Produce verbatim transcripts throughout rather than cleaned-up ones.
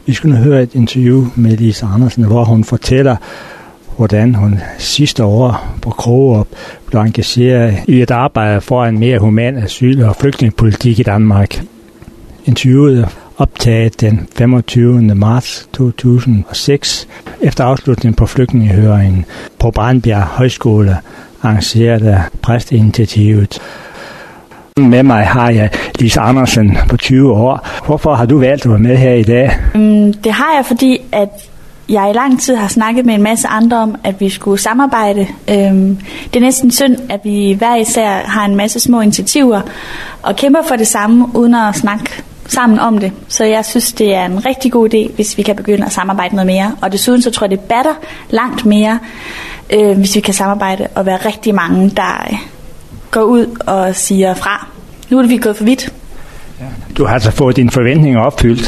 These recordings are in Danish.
Vi skulle nu høre et interview med Lise Andersen, hvor hun fortæller, hvordan hun sidste år på Krogerup blev engageret i et arbejde for en mere human asyl- og flygtningepolitik i Danmark. Interviewet er optaget den femogtyvende marts to tusind og seks efter afslutningen på flygtningehøringen på Brandbjerg Højskole, arrangeret af Præsteinitiativet. Med mig har jeg Lise Andersen på tyve år. Hvorfor har du valgt at være med her i dag? Det har jeg, fordi at jeg i lang tid har snakket med en masse andre om, at vi skulle samarbejde. Det er næsten synd, at vi hver især har en masse små initiativer og kæmper for det samme, uden at snakke sammen om det. Så jeg synes, det er en rigtig god idé, hvis vi kan begynde at samarbejde noget mere. Og desuden så tror jeg, det batter langt mere, hvis vi kan samarbejde og være rigtig mange, der går ud og siger fra. Nu er det vi gået for vidt. Du har altså fået dine forventninger opfyldt.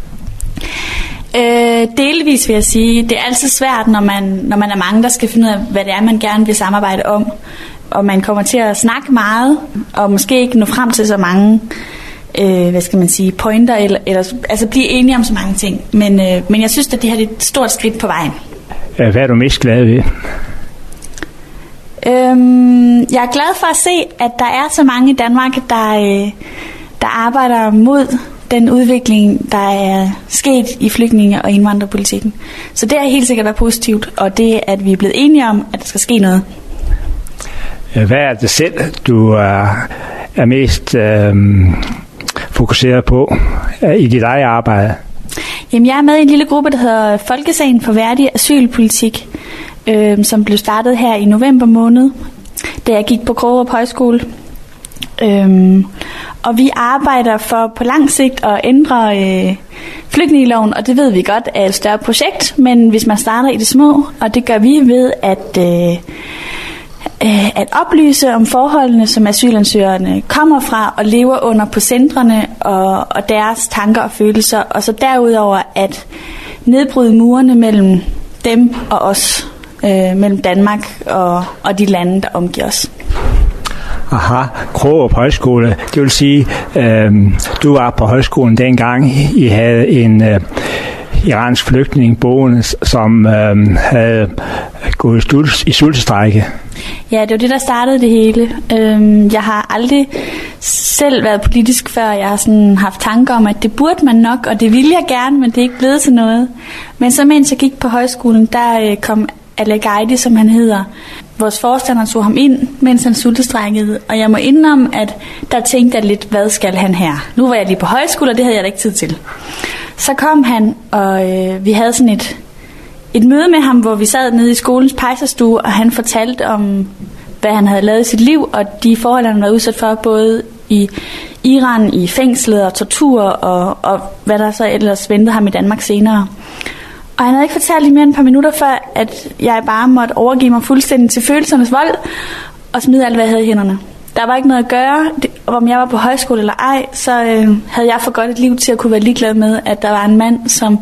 Øh, delvis vil jeg sige. Det er altid svært, når man, når man er mange, der skal finde ud af, hvad det er, man gerne vil samarbejde om. Og man kommer til at snakke meget, og måske ikke nå frem til så mange øh, hvad skal man sige, pointer, eller, eller altså blive enige om så mange ting. Men, øh, men jeg synes, at det her er et stort skridt på vejen. Hvad er du mest glad ved? Øhm, jeg er glad for at se, at der er så mange i Danmark, der, øh, der arbejder mod den udvikling, der er sket i flygtninge- og indvandrerpolitikken. Så det er helt sikkert været positivt, og det at vi er blevet enige om, at der skal ske noget. Hvad er det selv, du er, er mest øh, fokuseret på i dit eget arbejde? Jamen, jeg er med i en lille gruppe, der hedder Folkesagen for værdig asylpolitik, øh, som blev startet her i november måned, da jeg gik på Krogerup Højskole. Øhm, og vi arbejder for på lang sigt at ændre øh, flygtningeloven, og det ved vi godt er et større projekt, men hvis man starter i det små, og det gør vi ved at, øh, øh, at oplyse om forholdene, som asylansøgerne kommer fra og lever under på centrene, og, og deres tanker og følelser, og så derudover at nedbryde murene mellem dem og os, øh, mellem Danmark og, og de lande, der omgiver os. Aha, Krogerup Højskole. Det vil sige, øh, du var på højskolen dengang, I havde en øh, iransk flygtning boende, som øh, havde gået i sultestrække. Ja, det var det, der startede det hele. Øh, jeg har aldrig selv været politisk før. Jeg har sådan haft tanker om, at det burde man nok, og det ville jeg gerne, men det er ikke blevet til noget. Men så mens jeg gik på højskolen, der øh, kom Al-Gaidi, som han hedder. Vores forstander tog ham ind, mens han sultestrækkede, og jeg må indrømme, at der tænkte jeg lidt, hvad skal han her? Nu var jeg lige på højskole, og det havde jeg da ikke tid til. Så kom han, og øh, vi havde sådan et, et møde med ham, hvor vi sad nede i skolens pejserstue, og han fortalte om, hvad han havde lavet i sit liv, og de forhold, han var udsat for, både i Iran, i fængslet og tortur, og, og hvad der så ellers ventede ham i Danmark senere. Og han havde ikke fortalt lige mere end et par minutter før, at jeg bare måtte overgive mig fuldstændig til følelsernes vold og smide alt, hvad jeg havde i hænderne. Der var ikke noget at gøre, og om jeg var på højskole eller ej, så øh, havde jeg for godt et liv til at kunne være ligeglad med, at der var en mand, som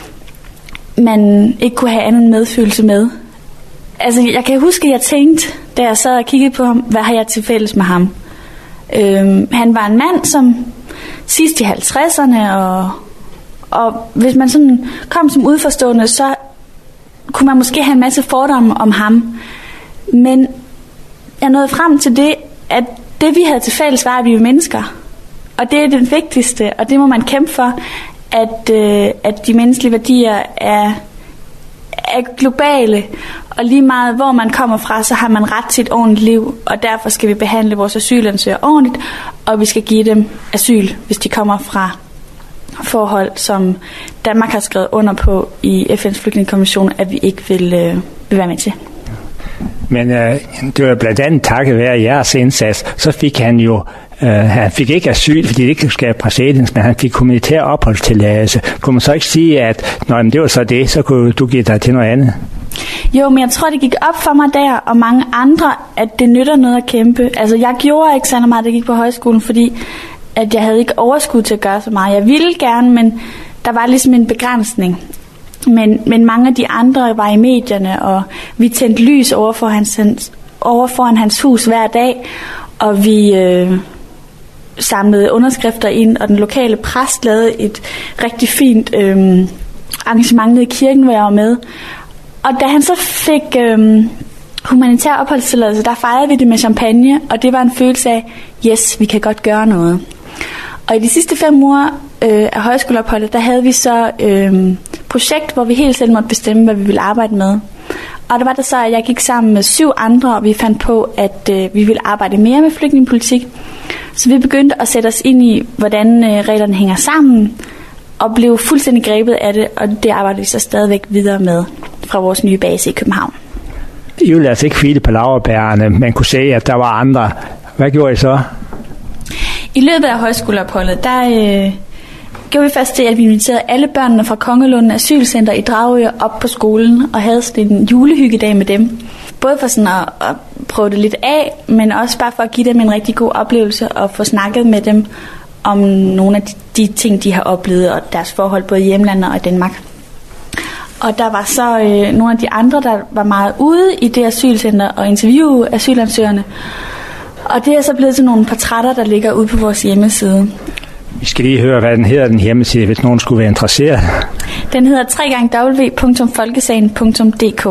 man ikke kunne have anden medfølelse med. Altså, jeg kan huske, at jeg tænkte, da jeg sad og kiggede på ham, hvad har jeg til fælles med ham? Øh, han var en mand, som sidst i halvtredserne, og Og hvis man sådan kom som udforstående, så kunne man måske have en masse fordomme om ham. Men jeg nåede frem til det, at det vi havde til fælles var, at vi er mennesker. Og det er det vigtigste, og det må man kæmpe for, at, øh, at de menneskelige værdier er, er globale. Og lige meget hvor man kommer fra, så har man ret til et ordentligt liv. Og derfor skal vi behandle vores asylansøgere ordentligt, og vi skal give dem asyl, hvis de kommer fra forhold, som Danmark har skrevet under på i F N's flygtningekonvention, at vi ikke vil, øh, vil være med til. Men øh, det var blandt andet takket være jeres indsats, så fik han jo, øh, han fik ikke asyl, fordi det ikke skal præcedens, men han fik humanitær opholdstilladelse. Kunne man så ikke sige, at når det var så det, så kunne du give dig til noget andet? Jo, men jeg tror, det gik op for mig der, og mange andre, at det nytter noget at kæmpe. Altså, jeg gjorde ikke så meget, da jeg gik på højskolen, fordi at jeg havde ikke overskud til at gøre så meget. Jeg ville gerne, men der var ligesom en begrænsning. Men, men mange af de andre var i medierne, og vi tændte lys over for hans, over foran hans hus hver dag, og vi, øh, samlede underskrifter ind, og den lokale præst lavede et rigtig fint øh, arrangement nede i kirken, hvor jeg var med. Og da han så fik øh, humanitær opholdstilladelse, der fejrede vi det med champagne, og det var en følelse af, yes, vi kan godt gøre noget. Og i de sidste fem uger øh, af højskoleopholdet, der havde vi så øh, projekt, hvor vi helt selv måtte bestemme, hvad vi ville arbejde med. Og der var det så, at jeg gik sammen med syv andre, og vi fandt på, at øh, vi ville arbejde mere med flygtningepolitik. Så vi begyndte at sætte os ind i, hvordan øh, reglerne hænger sammen, og blev fuldstændig grebet af det, og det arbejder vi så stadigvæk videre med fra vores nye base i København. I ville altså ikke hvile på laurbærrene, man kunne se, at der var andre. Hvad gjorde I så? I løbet af højskoleopholdet, der øh, gjorde vi først det, at vi inviterede alle børnene fra Kongelunden Asylcenter i Dragør op på skolen, og havde sådan en julehyggedag med dem. Både for sådan at, at prøve det lidt af, men også bare for at give dem en rigtig god oplevelse, og få snakket med dem om nogle af de, de ting, de har oplevet, og deres forhold både i hjemlandet og i Danmark. Og der var så øh, nogle af de andre, der var meget ude i det asylcenter og interviewe asylansøgerne. Og det er så blevet til nogle portrætter, der ligger ude på vores hjemmeside. Vi skal lige høre, hvad den hedder, den hjemmeside, hvis nogen skulle være interesseret. Den hedder w w w punktum folkesagen punktum d k.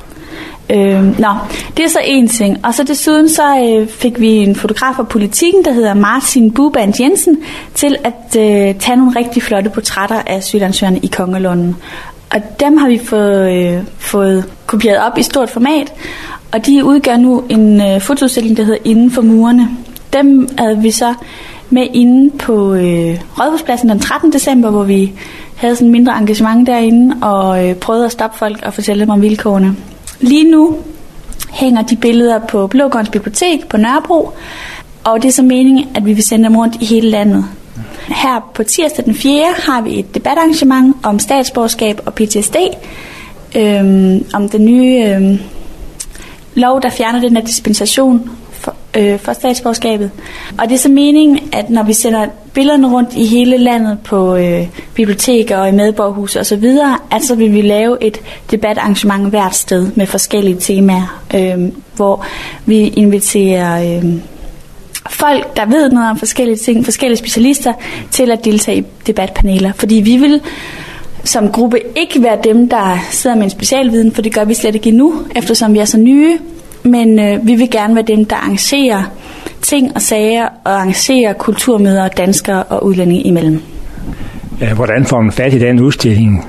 Øh, nå, det er så en ting. Og så desuden så øh, fik vi en fotograf fra Politikken, der hedder Martin Buband Jensen, til at øh, tage nogle rigtig flotte portrætter af asylansøgerne i Kongelunden. Og dem har vi fået, øh, fået kopieret op i stort format, og de udgør nu en øh, fotoudstilling, der hedder Inden for murene. Dem havde vi så med inde på øh, Rådhuspladsen den trettende december, hvor vi havde sådan en mindre engagement derinde, og øh, prøvede at stoppe folk og fortælle dem om vilkårene. Lige nu hænger de billeder på Blågårdens Bibliotek på Nørrebro, og det er så meningen, at vi vil sende dem rundt i hele landet. Her på tirsdag den fjerde har vi et debatarrangement om statsborgerskab og P T S D, øhm, om den nye øhm, lov, der fjerner den her dispensation for, øh, for statsborgerskabet. Og det er så meningen, at når vi sender billederne rundt i hele landet på øh, biblioteker og i medborgerhuse osv., at så vil vi lave et debatarrangement hvert sted med forskellige temaer, øh, hvor vi inviterer øh, folk, der ved noget om forskellige ting, forskellige specialister, til at deltage i debatpaneler. Fordi vi vil som gruppe ikke være dem, der sidder med en specialviden, for det gør vi slet ikke endnu, eftersom vi er så nye. Men øh, vi vil gerne være dem, der arrangerer ting og sager, og arrangerer kulturmøder danskere og udlændinge imellem. Ja, hvordan får man fat i den udstilling?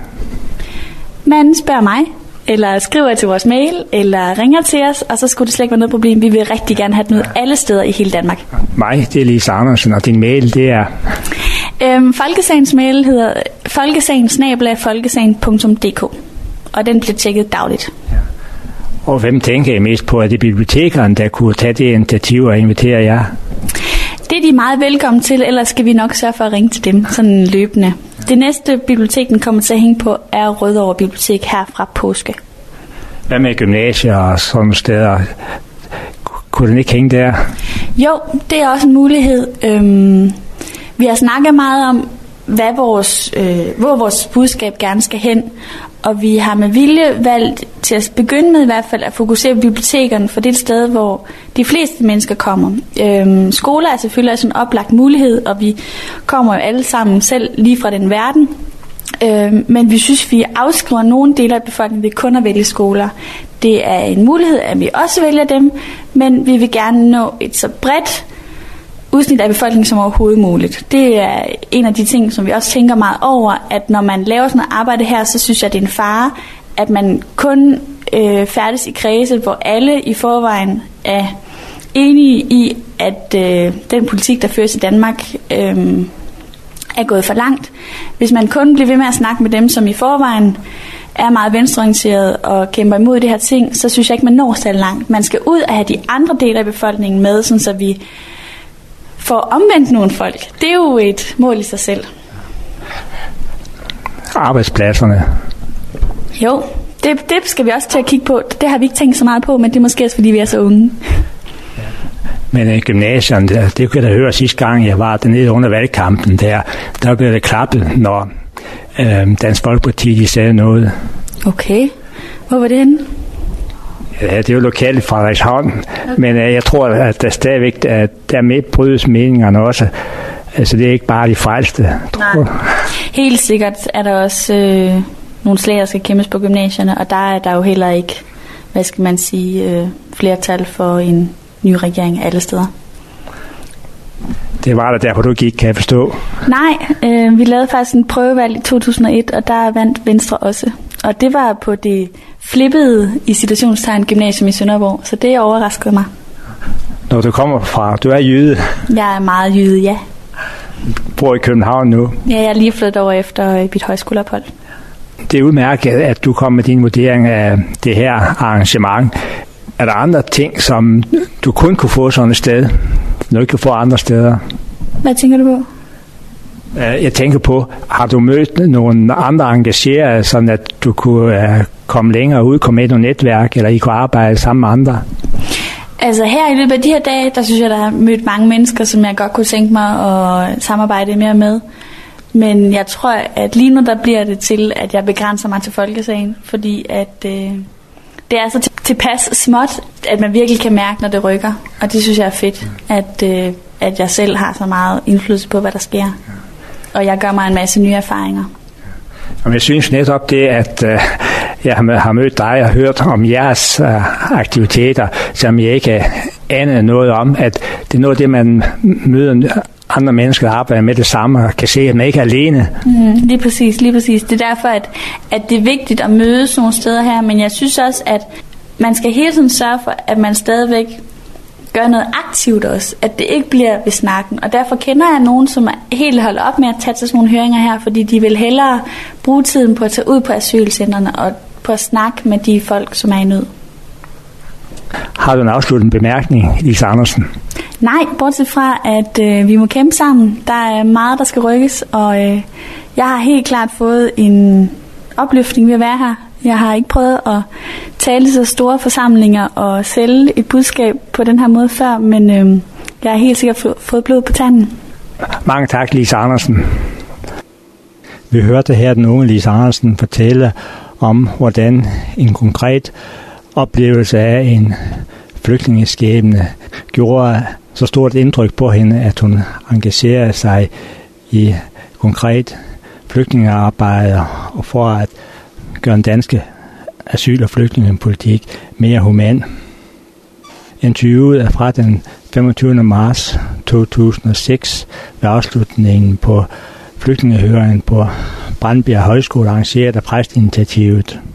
Man spørger mig, eller skriver til vores mail, eller ringer til os, og så skulle det slet ikke være noget problem. Vi vil rigtig gerne have den ud alle steder i hele Danmark. Mig, det er Lise Andersen, og din mail, det er... Øhm, Folkesagens mail hedder folkesagen snabel-a folkesagen punktum d k, og den bliver tjekket dagligt. Ja. Og hvem tænker I mest på? Er det bibliotekerne, der kunne tage det initiativ og invitere jer? Det er de meget velkommen til, ellers skal vi nok sørge for at ringe til dem sådan løbende. Det næste bibliotek, den kommer til at hænge på, er Rødovre Bibliotek her fra påske. Hvad med gymnasier og sådan steder? Kunne den ikke hænge der? Jo, det er også en mulighed. Øhm, vi har snakket meget om, hvad vores, øh, hvor vores budskab gerne skal hen. Og vi har med vilje valgt til at begynde med i hvert fald at fokusere på bibliotekerne, for det er et sted, hvor de fleste mennesker kommer. Øhm, skoler er selvfølgelig også en oplagt mulighed, og vi kommer jo alle sammen selv lige fra den verden. Øhm, men vi synes, vi afskriver nogle dele af befolkningen ved kun at vælge skoler. Det er en mulighed, at vi også vælger dem, men vi vil gerne nå et så bredt udsnit af befolkningen som overhovedet muligt. Det er en af de ting, som vi også tænker meget over, at når man laver sådan noget arbejde her, så synes jeg, det er en fare, at man kun øh, færdes i kredse, hvor alle i forvejen er enige i, at øh, den politik, der føres i Danmark, øh, er gået for langt. Hvis man kun bliver ved med at snakke med dem, som i forvejen er meget venstreorienteret og kæmper imod det her ting, så synes jeg ikke, man når så langt. Man skal ud og have de andre dele af befolkningen med, sådan så vi får omvendt nogle folk. Det er jo et mål i sig selv. Arbejdspladserne. Jo, det, det skal vi også til at kigge på. Det har vi ikke tænkt så meget på, men det er måske også, fordi vi er så unge. Men uh, gymnasierne, det, det kunne jeg da høre sidste gang, jeg var dernede under valgkampen, der, der blev det klappet, når uh, Dansk Folkeparti de sagde noget. Okay. Hvor var det henne? Ja, det er jo lokalt i Frederikshavn, okay. Men uh, jeg tror, at der stadigvæk at der med brydes meningerne også. Altså, det er ikke bare de frelste, tror jeg. Helt sikkert er der også øh, nogle slag, der skal kæmpes på gymnasierne, og der er der jo heller ikke, hvad skal man sige, øh, flertal for en ny regering alle steder. Det var der derfor, du gik, kan jeg forstå. Nej, øh, vi lavede faktisk en prøvevalg i to tusind og et, og der vandt Venstre også. Og det var på det flippede i situationstegn gymnasium i Sønderborg, så det overraskede mig. Når du kommer fra, du er jyde. Jeg er meget jyde, ja. Bor i København nu. Ja, jeg er lige flyttet over efter mit højskoleophold. Det er udmærket, at du kom med din vurdering af det her arrangement. Er der andre ting, som du kun kunne få sådan et sted, som du ikke kan få andre steder? Hvad tænker du på? Jeg tænker på, har du mødt nogle andre engagerede, sådan at du kunne komme længere ud, komme med i nogle netværk, eller I kunne arbejde sammen med andre? Altså her i løbet af de her dage, der synes jeg, der har mødt mange mennesker, som jeg godt kunne tænke mig at samarbejde mere med. Men jeg tror, at lige nu der bliver det til, at jeg begrænser mig til folkesagen, fordi at øh, det er så tilpas småt, at man virkelig kan mærke, når det rykker. Og det synes jeg er fedt, at, øh, at jeg selv har så meget indflydelse på, hvad der sker. Og jeg gør mig en masse nye erfaringer. Og jeg synes netop det, at øh, jeg har mødt dig og hørt om jeres øh, aktiviteter, som jeg ikke aner noget om, at det er noget af det, man møder andre mennesker, der arbejder med det samme, og kan se, at man ikke er alene. Mm, lige præcis, lige præcis. Det er derfor, at, at det er vigtigt at mødes nogle steder her, men jeg synes også, at man skal hele tiden sørge for, at man stadigvæk gør noget aktivt også, at det ikke bliver ved snakken. Og derfor kender jeg nogen, som er helt holdt op med at tage til sådan nogle høringer her, fordi de vil hellere bruge tiden på at tage ud på asylcentrene og på at snakke med de folk, som er i nød. Har du en afsluttende bemærkning, Lise Andersen? Nej, bortset fra, at øh, vi må kæmpe sammen. Der er meget, der skal rykkes, og øh, jeg har helt klart fået en opløftning ved at være her. Jeg har ikke prøvet at tale så store forsamlinger og sælge et budskab på den her måde før, men øh, jeg har helt sikkert fået blod på tanden. Mange tak, Lise Andersen. Vi hørte her den unge Lise Andersen fortælle om, hvordan en konkret oplevelse af en flygtningeskæbne gjorde så stort indtryk på hende, at hun engagerede sig i konkret flygtningearbejde og for at gøre den danske asyl- og flygtningepolitik mere human. Interviewet er fra den femogtyvende marts to tusind og seks ved afslutningen på flygtningehøringen på Brandbjerg Højskole, arrangeret af Præstinitiativet.